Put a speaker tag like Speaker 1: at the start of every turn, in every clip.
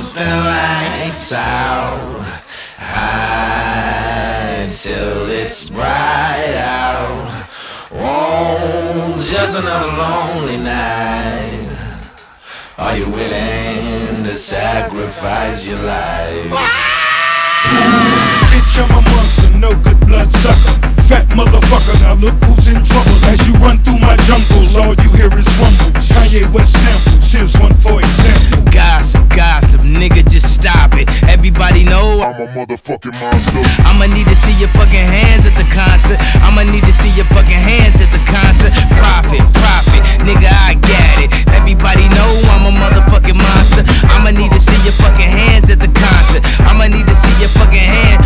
Speaker 1: the lights out, high till it's bright out. Oh, just another lonely night. Are you willing to sacrifice your life?
Speaker 2: Bitch, I'm a monster, no good blood sucker. Fat motherfucker, now look who's in trouble. As you run through my jungles, all you hear is rumbles. Kanye West samples, here's one for example.
Speaker 3: Gossip, gossip, nigga, just stop it. Everybody know
Speaker 4: I'm a motherfucking monster.
Speaker 3: I'ma need to see your fucking hands at the concert. I'ma need to see your fucking hands at the concert. Profit, profit, nigga, I got it. Everybody know I'm a motherfucking monster. I'ma need to see your fucking hands at the concert. I'ma need to see your fucking hands.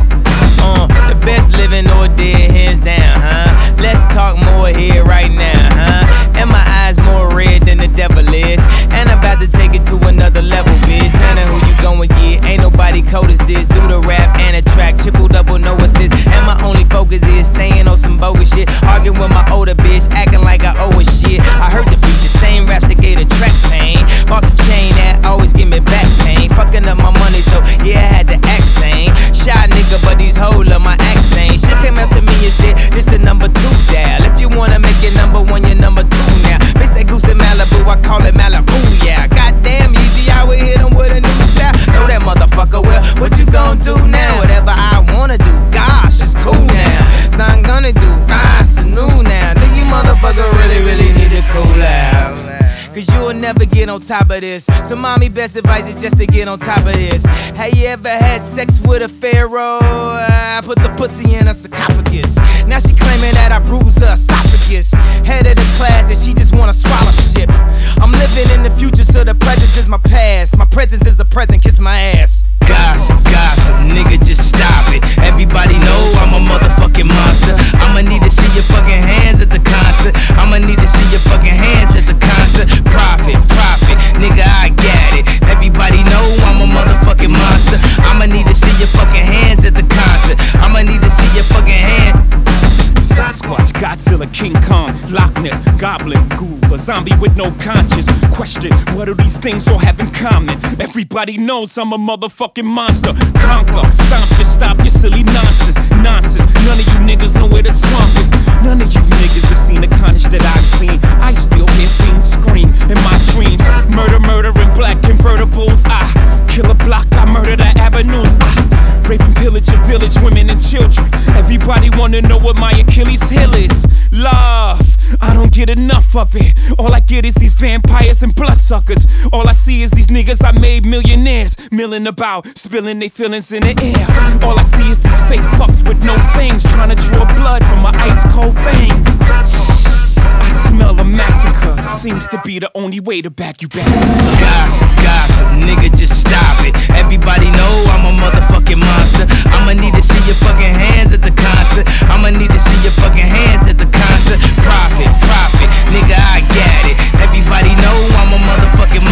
Speaker 3: The best living or dead, hands down, huh? Let's talk more here right now, huh? And my eyes more red than the devil is. And I'm about to take it to another level, bitch. None of who you gon' get, ain't nobody cold as this. Do the rap and a track, triple double, no assist. And my only focus is staying on some bogus shit. Arguing with my older bitch, acting like I owe her shit. I heard the beat, the same raps that gave the track pain. Bought the chain that always give me back pain. Fucking up my money, so yeah, I had to act sane. Shy nigga, but these hoes love my accent. Shit came up to me and said, this the number 2 dial. If you wanna make it number 1, you're number 2 now. Miss that goose in Malibu, I call it Malibu, yeah. Goddamn easy, I would hit him with a new style. Know that motherfucker well, what you gon' do now? Whatever I wanna do, gosh, it's cool now. Not gonna do, it's new now. Do you motherfucker really need to cool out? Cause you'll never get on top of this. So mommy, best advice is just to get on top of this. Have you ever had sex with a pharaoh? I put the pussy in her sarcophagus. Now she claiming that I bruised her esophagus. Head of the class and she just wanna swallow shit. I'm living in the future, so the present is my past. My presence is a present, kiss my ass. Gossip, gossip, nigga, just stop it. Everybody know I'm a motherfucking monster. I'ma need to see your fucking hands at the concert. I'ma need to see your fucking hands at the concert. Profit, profit, nigga, I got it. Everybody know I'm a motherfucking monster. I'ma need to see your fucking hands at the concert. I'ma need to see your fucking hands.
Speaker 2: Sasquatch, Godzilla, King Kong, Loch Ness, Goblin, Ghoul, a zombie with no conscience. Question, what do these things all have in common? Everybody knows I'm a motherfucking monster. Conquer, stomp you, stop your silly nonsense. Nonsense, none of you niggas know where the swamp is. None of you niggas have seen the carnage that I've seen. I still hear fiends scream in my dreams. Murder, murder in black convertibles. I kill a block, I murder the avenues. I rape and pillage your village, women and children. Everybody wanna know what my Achilles heel is. Love, I don't get enough of it. All I get is these vampires and bloodsuckers. All I see is these niggas I made millionaires, milling about, spilling their feelings in the air. All I see is these fake fucks with no fangs, trying to draw blood from my ice cold veins. I smell a massacre, seems to be the only way to back you bastards.
Speaker 3: Gossip, gossip, nigga, just stop it. Everybody know I'm a motherfucking monster. I'ma need to see your fucking hands at the concert. I'ma need to see your fucking hands at the concert. Profit, profit, nigga, I got it. Everybody know I'm a motherfucking